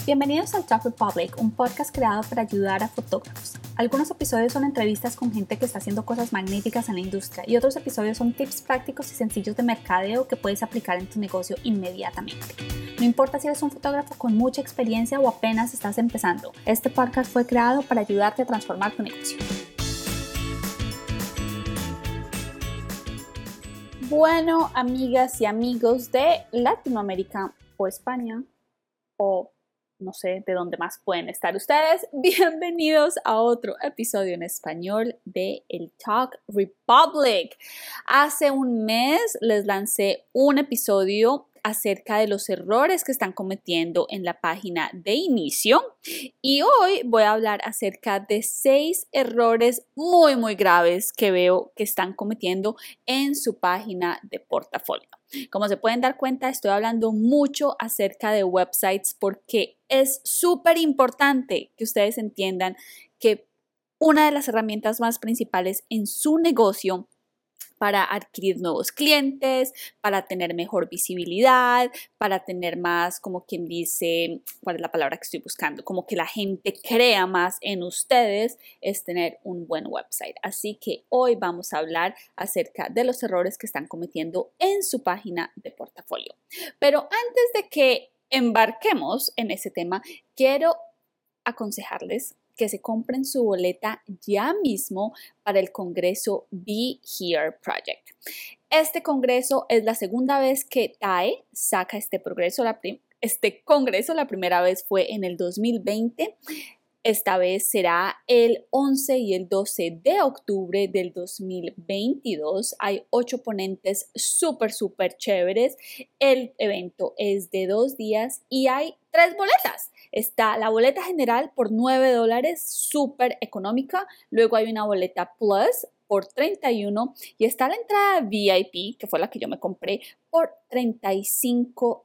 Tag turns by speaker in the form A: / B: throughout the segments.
A: Bienvenidos al Talk Republic, un podcast creado para ayudar a fotógrafos. Algunos episodios son entrevistas con gente que está haciendo cosas magníficas en la industria y otros episodios son tips prácticos y sencillos de mercadeo que puedes aplicar en tu negocio inmediatamente. No importa si eres un fotógrafo con mucha experiencia o apenas estás empezando, este podcast fue creado para ayudarte a transformar tu negocio. Bueno, amigas y amigos de Latinoamérica o España o no sé de dónde más pueden estar ustedes, bienvenidos a otro episodio en español de el Talk Republic. Hace un mes les lancé un episodio acerca de los errores que están cometiendo en la página de inicio y hoy voy a hablar acerca de 6 errores muy graves que veo que están cometiendo en su página de portafolio. Como se pueden dar cuenta, estoy hablando mucho acerca de websites porque es súper importante que ustedes entiendan que una de las herramientas más principales en su negocio para adquirir nuevos clientes, para tener mejor visibilidad, para tener más, como quien dice, ¿cuál es la palabra que estoy buscando? Como que la gente crea más en ustedes, es tener un buen website. Así que hoy vamos a hablar acerca de los errores que están cometiendo en su página de portafolio. Pero antes de que embarquemos en ese tema, quiero aconsejarles que se compren su boleta ya mismo para el Congreso Be Here Project. Este congreso es la segunda vez que TAE saca este congreso. La primera vez fue en el 2020. Esta vez será el 11 y el 12 de octubre del 2022. Hay 8 ponentes súper chéveres. El evento es de 2 días y hay 3 boletas. Está la boleta general por $9, súper económica. Luego hay una boleta Plus por $31 y está la entrada VIP, que fue la que yo me compré, por $35.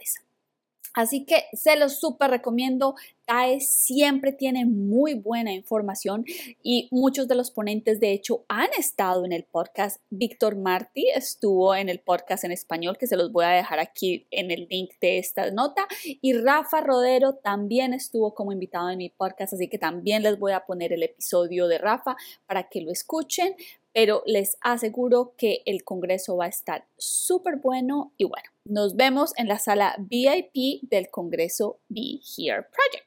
A: Así que se los súper recomiendo. TAE siempre tiene muy buena información y muchos de los ponentes de hecho han estado en el podcast. Víctor Martí estuvo en el podcast en español, que se los voy a dejar aquí en el link de esta nota, y Rafa Rodero también estuvo como invitado en mi podcast, así que también les voy a poner el episodio de Rafa para que lo escuchen, pero les aseguro que el congreso va a estar súper bueno y bueno, nos vemos en la sala VIP del Congreso Be Here Project.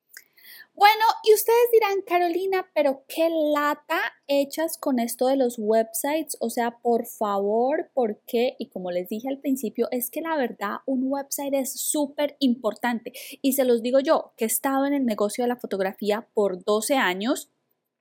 A: Bueno, y ustedes dirán, Carolina, pero qué lata echas con esto de los websites. O sea, por favor, ¿por qué? Y como les dije al principio, es que la verdad un website es súper importante. Y se los digo yo, que he estado en el negocio de la fotografía por 12 años.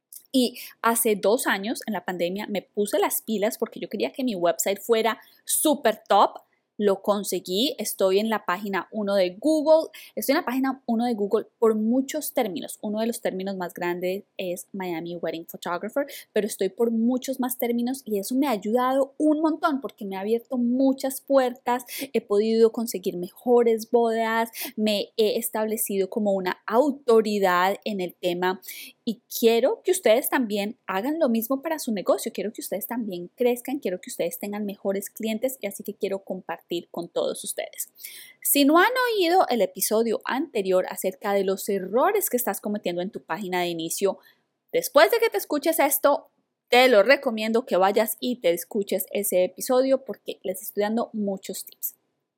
A: Y hace 2 años, en la pandemia, me puse las pilas porque yo quería que mi website fuera súper top. Lo conseguí, estoy en la página 1 de Google. Estoy en la página 1 de Google por muchos términos. Uno de los términos más grandes es Miami Wedding Photographer, pero estoy por muchos más términos y eso me ha ayudado un montón porque me ha abierto muchas puertas. He podido conseguir mejores bodas, me he establecido como una autoridad en el tema y quiero que ustedes también hagan lo mismo para su negocio. Quiero que ustedes también crezcan, quiero que ustedes tengan mejores clientes y así que quiero compartir con todos ustedes. Si no han oído el episodio anterior acerca de los errores que estás cometiendo en tu página de inicio, después de que te escuches esto, te lo recomiendo que vayas y te escuches ese episodio porque les estoy dando muchos tips.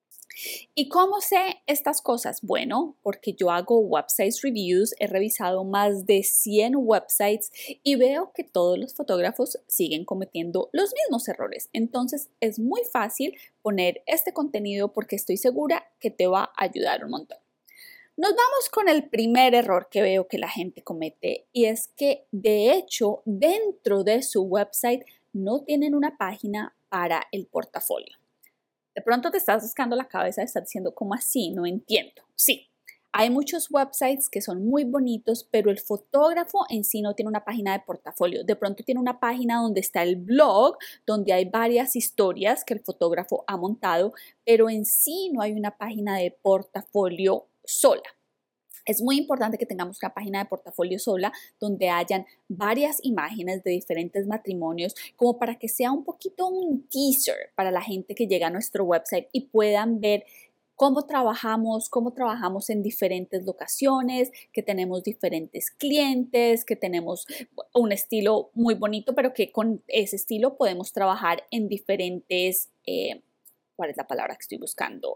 A: ¿Y cómo sé estas cosas? Bueno, porque yo hago website reviews, he revisado más de 100 websites y veo que todos los fotógrafos siguen cometiendo los mismos errores. Entonces es muy fácil poner este contenido porque estoy segura que te va a ayudar un montón. Nos vamos con el primer error que veo que la gente comete y es que de hecho dentro de su website no tienen una página para el portafolio. De pronto te estás rascando la cabeza y estás diciendo, ¿cómo así? No entiendo. Sí, hay muchos websites que son muy bonitos, pero el fotógrafo en sí no tiene una página de portafolio. De pronto tiene una página donde está el blog, donde hay varias historias que el fotógrafo ha montado, pero en sí no hay una página de portafolio sola. Es muy importante que tengamos una página de portafolio sola donde hayan varias imágenes de diferentes matrimonios como para que sea un poquito un teaser para la gente que llega a nuestro website y puedan ver cómo trabajamos en diferentes locaciones, que tenemos diferentes clientes, que tenemos un estilo muy bonito, pero que con ese estilo podemos trabajar en diferentes, ¿cuál es la palabra que estoy buscando?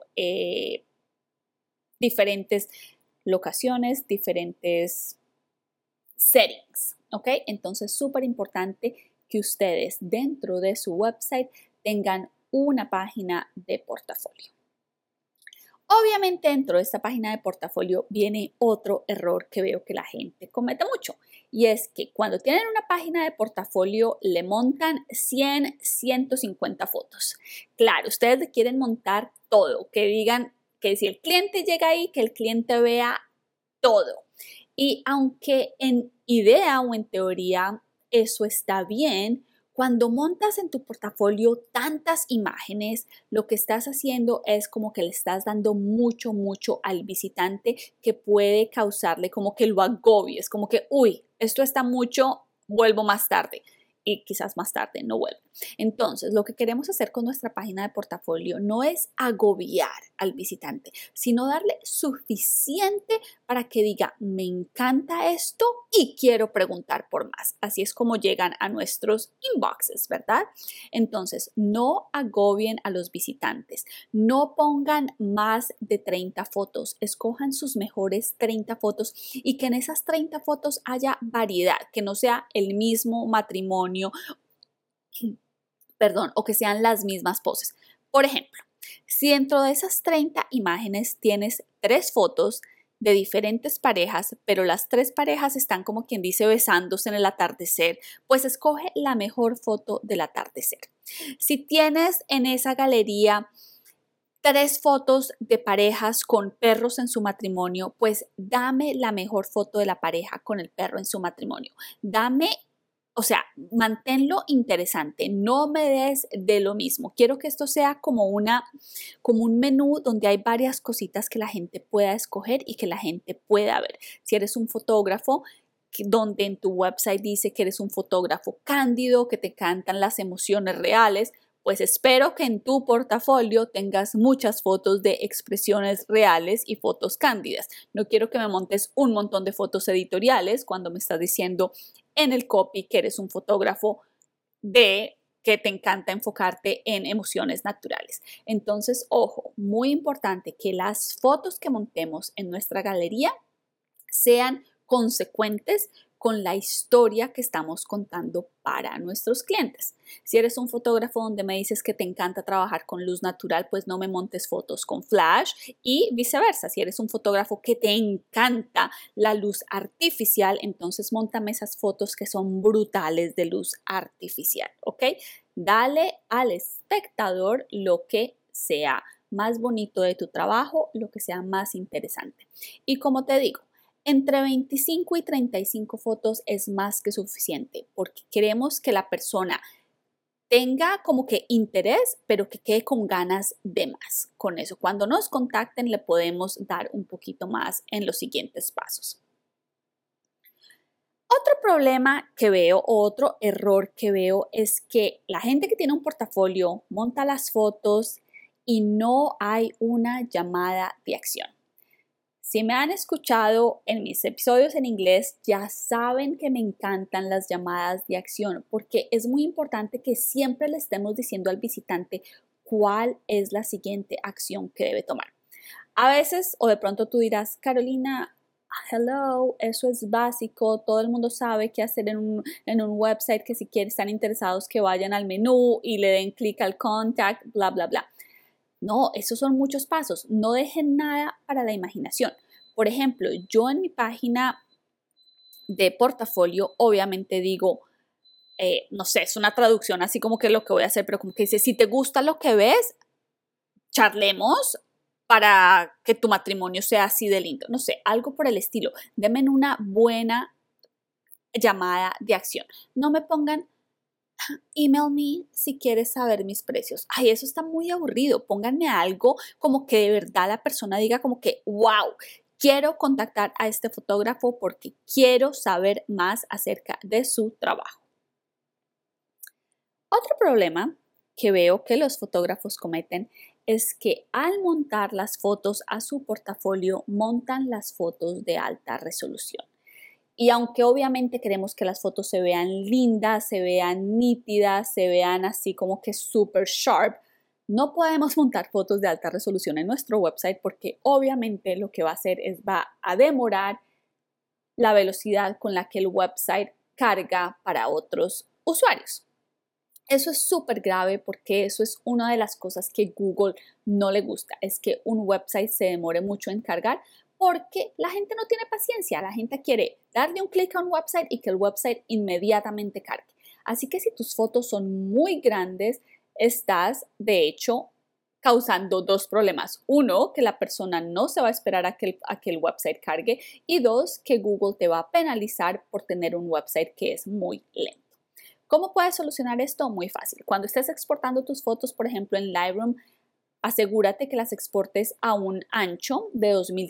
A: Diferentes locaciones, diferentes settings, ¿ok? Entonces, súper importante que ustedes dentro de su website tengan una página de portafolio. Obviamente dentro de esta página de portafolio viene otro error que veo que la gente comete mucho, y es que cuando tienen una página de portafolio le montan 100, 150 fotos. Claro, ustedes le quieren montar todo, que digan que si el cliente llega ahí, que el cliente vea todo. Y aunque en idea o en teoría eso está bien, cuando montas en tu portafolio tantas imágenes, lo que estás haciendo es como que le estás dando mucho al visitante, que puede causarle como que lo agobies, como que, uy, esto está mucho, vuelvo más tarde. Y quizás más tarde no vuelvo. Entonces, lo que queremos hacer con nuestra página de portafolio no es agobiar al visitante, sino darle suficiente para que diga, me encanta esto y quiero preguntar por más. Así es como llegan a nuestros inboxes, ¿verdad? Entonces, no agobien a los visitantes. No pongan más de 30 fotos. Escojan sus mejores 30 fotos y que en esas 30 fotos haya variedad, que no sea el mismo matrimonio, o que sean las mismas poses. Por ejemplo, si dentro de esas 30 imágenes tienes 3 fotos de diferentes parejas, pero las 3 parejas están como quien dice besándose en el atardecer, pues escoge la mejor foto del atardecer. Si tienes en esa galería 3 fotos de parejas con perros en su matrimonio, pues dame la mejor foto de la pareja con el perro en su matrimonio. O sea, manténlo interesante, no me des de lo mismo. Quiero que esto sea como un menú donde hay varias cositas que la gente pueda escoger y que la gente pueda ver. Si eres un fotógrafo, donde en tu website dice que eres un fotógrafo cándido, que te encantan las emociones reales, pues espero que en tu portafolio tengas muchas fotos de expresiones reales y fotos cándidas. No quiero que me montes un montón de fotos editoriales cuando me estás diciendo en el copy que eres un fotógrafo que te encanta enfocarte en emociones naturales. Entonces, ojo, muy importante que las fotos que montemos en nuestra galería sean consecuentes con la historia que estamos contando para nuestros clientes. Si eres un fotógrafo donde me dices que te encanta trabajar con luz natural, pues no me montes fotos con flash, y viceversa. Si eres un fotógrafo que te encanta la luz artificial, entonces móntame esas fotos que son brutales de luz artificial, ¿ok? Dale al espectador lo que sea más bonito de tu trabajo, lo que sea más interesante. Y como te digo, entre 25 y 35 fotos es más que suficiente, porque queremos que la persona tenga como que interés, pero que quede con ganas de más. Con eso, cuando nos contacten, le podemos dar un poquito más en los siguientes pasos. Otro problema que veo, otro error que veo, es que la gente que tiene un portafolio monta las fotos y no hay una llamada de acción. Si me han escuchado en mis episodios en inglés, ya saben que me encantan las llamadas de acción, porque es muy importante que siempre le estemos diciendo al visitante cuál es la siguiente acción que debe tomar. A veces, o de pronto tú dirás, Carolina, hello, eso es básico, todo el mundo sabe qué hacer en un website, que si están interesados que vayan al menú y le den clic al contact, bla, bla, bla. No, esos son muchos pasos. No dejen nada para la imaginación. Por ejemplo, yo en mi página de portafolio, obviamente digo, no sé, es una traducción así como que lo que voy a hacer, pero como que dice, si te gusta lo que ves, charlemos para que tu matrimonio sea así de lindo. No sé, algo por el estilo. Denme una buena llamada de acción. No me pongan, email me si quieres saber mis precios. Ay, eso está muy aburrido. Pónganme algo como que de verdad la persona diga como que, wow, quiero contactar a este fotógrafo porque quiero saber más acerca de su trabajo. Otro problema que veo que los fotógrafos cometen es que al montar las fotos a su portafolio, montan las fotos de alta resolución. Y aunque obviamente queremos que las fotos se vean lindas, se vean nítidas, se vean así como que super sharp, no podemos montar fotos de alta resolución en nuestro website porque obviamente lo que va a hacer es va a demorar la velocidad con la que el website carga para otros usuarios. Eso es súper grave porque eso es una de las cosas que Google no le gusta, es que un website se demore mucho en cargar porque la gente no tiene paciencia, la gente quiere darle un clic a un website y que el website inmediatamente cargue. Así que si tus fotos son muy grandes, estás de hecho causando dos problemas. Uno, que la persona no se va a esperar a que el website cargue y dos, que Google te va a penalizar por tener un website que es muy lento. ¿Cómo puedes solucionar esto? Muy fácil. Cuando estés exportando tus fotos, por ejemplo, en Lightroom, asegúrate que las exportes a un ancho de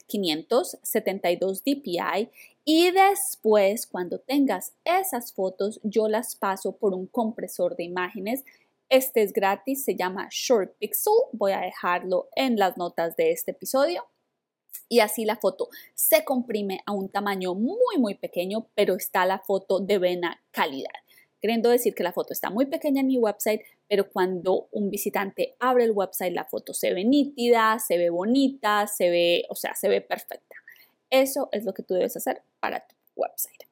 A: 2572 dpi y después, cuando tengas esas fotos, yo las paso por un compresor de imágenes. Este es gratis, se llama SurePixel. Voy a dejarlo en las notas de este episodio. Y así la foto se comprime a un tamaño muy pequeño, pero está la foto de buena calidad. Queriendo decir que la foto está muy pequeña en mi website, pero cuando un visitante abre el website, la foto se ve nítida, se ve bonita, se ve perfecta. Eso es lo que tú debes hacer para tu website.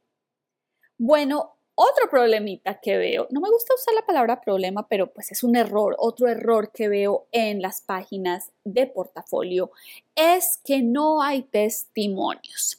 A: Bueno, otro problemita que veo, no me gusta usar la palabra problema, pero pues es un error, otro error que veo en las páginas de portafolio es que no hay testimonios.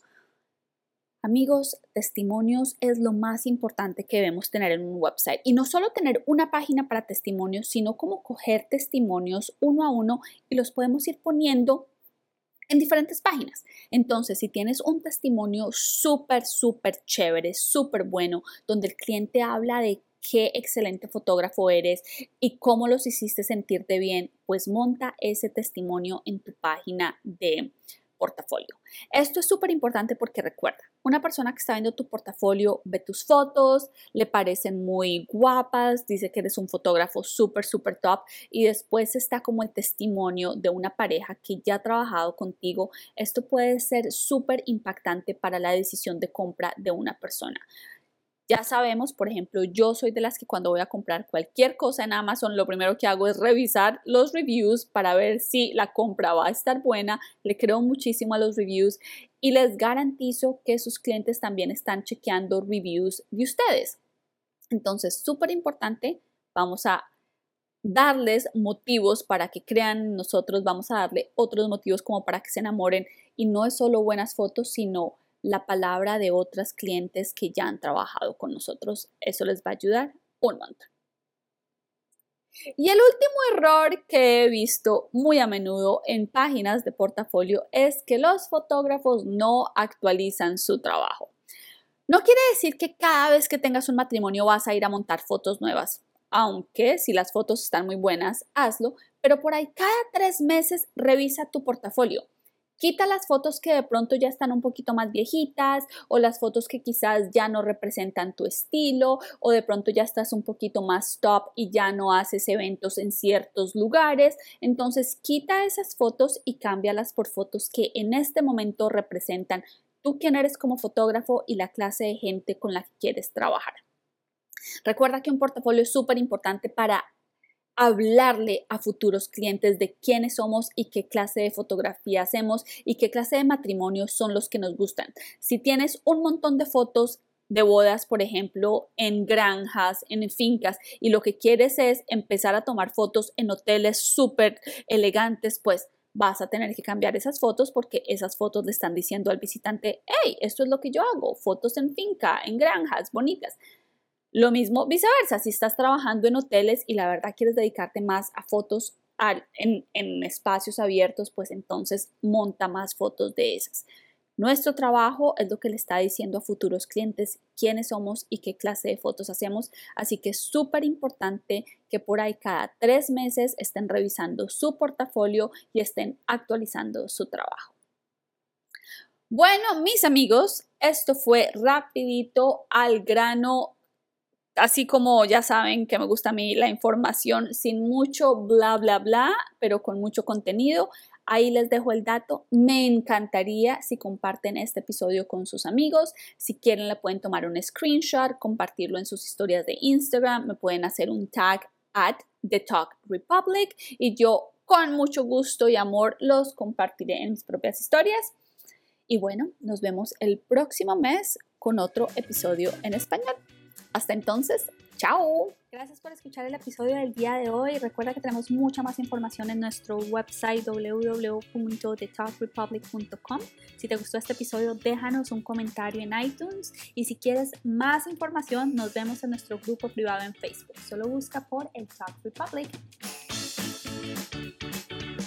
A: Amigos, testimonios es lo más importante que debemos tener en un website. Y no solo tener una página para testimonios, sino como coger testimonios uno a uno y los podemos ir poniendo en diferentes páginas. Entonces, si tienes un testimonio súper chévere, súper bueno, donde el cliente habla de qué excelente fotógrafo eres y cómo los hiciste sentirte bien, pues monta ese testimonio en tu página de portafolio. Esto es súper importante porque recuerda, una persona que está viendo tu portafolio ve tus fotos, le parecen muy guapas, dice que eres un fotógrafo súper top y después está como el testimonio de una pareja que ya ha trabajado contigo. Esto puede ser súper impactante para la decisión de compra de una persona. Ya sabemos, por ejemplo, yo soy de las que cuando voy a comprar cualquier cosa en Amazon, lo primero que hago es revisar los reviews para ver si la compra va a estar buena. Le creo muchísimo a los reviews y les garantizo que sus clientes también están chequeando reviews de ustedes. Entonces, súper importante, vamos a darles motivos para que crean en nosotros, vamos a darle otros motivos como para que se enamoren y no es solo buenas fotos, sino la palabra de otras clientes que ya han trabajado con nosotros. Eso les va a ayudar un montón. Y el último error que he visto muy a menudo en páginas de portafolio es que los fotógrafos no actualizan su trabajo. No quiere decir que cada vez que tengas un matrimonio vas a ir a montar fotos nuevas, aunque si las fotos están muy buenas, hazlo, pero por ahí cada 3 meses revisa tu portafolio. Quita las fotos que de pronto ya están un poquito más viejitas o las fotos que quizás ya no representan tu estilo o de pronto ya estás un poquito más top y ya no haces eventos en ciertos lugares. Entonces quita esas fotos y cámbialas por fotos que en este momento representan tú quién eres como fotógrafo y la clase de gente con la que quieres trabajar. Recuerda que un portafolio es súper importante para hablarle a futuros clientes de quiénes somos y qué clase de fotografía hacemos y qué clase de matrimonios son los que nos gustan. Si tienes un montón de fotos de bodas, por ejemplo, en granjas, en fincas, y lo que quieres es empezar a tomar fotos en hoteles súper elegantes, pues vas a tener que cambiar esas fotos porque esas fotos le están diciendo al visitante, hey, esto es lo que yo hago, fotos en finca, en granjas, bonitas. Lo mismo viceversa, si estás trabajando en hoteles y la verdad quieres dedicarte más a fotos en espacios abiertos, pues entonces monta más fotos de esas. Nuestro trabajo es lo que le está diciendo a futuros clientes quiénes somos y qué clase de fotos hacemos, así que es súper importante que por ahí cada 3 meses estén revisando su portafolio y estén actualizando su trabajo. Bueno, mis amigos, esto fue rapidito al grano. Así como ya saben que me gusta a mí la información sin mucho bla, bla, bla, pero con mucho contenido. Ahí les dejo el dato. Me encantaría si comparten este episodio con sus amigos. Si quieren, le pueden tomar un screenshot, compartirlo en sus historias de Instagram. Me pueden hacer un tag at The Talk Republic y yo con mucho gusto y amor los compartiré en mis propias historias. Y bueno, nos vemos el próximo mes con otro episodio en español. Hasta entonces, ¡chao! Gracias por escuchar el episodio del día de hoy. Recuerda que tenemos mucha más información en nuestro website www.thetalkrepublic.com. Si te gustó este episodio, déjanos un comentario en iTunes. Y si quieres más información, nos vemos en nuestro grupo privado en Facebook. Solo busca por el Talk Republic.